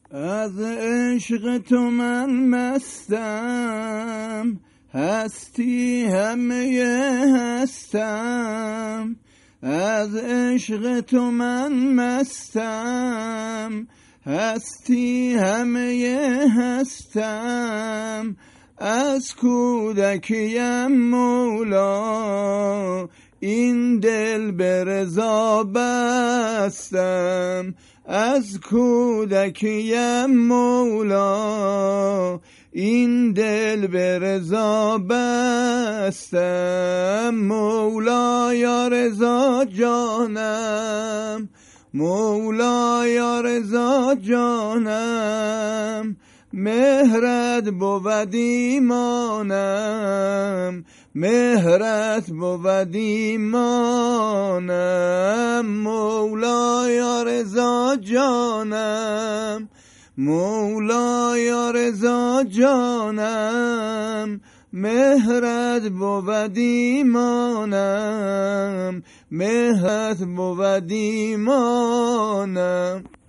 از عشق تو من مستم، هستی همه هستم. از عشق تو من مستم، هستی همه هستم. از کودکیم مولا این دل به رضا بستم. از کودکیم مولا این دل به رضا بستم. مولا یا رضا جانم، مولا یا رضا جانم. مهرت بود ایمانم، مهرت بود ایمانم. مولا یا رضا جانم، مولا یا رضا جانم. مهرت بود ایمانم، مهرت بود ایمانم.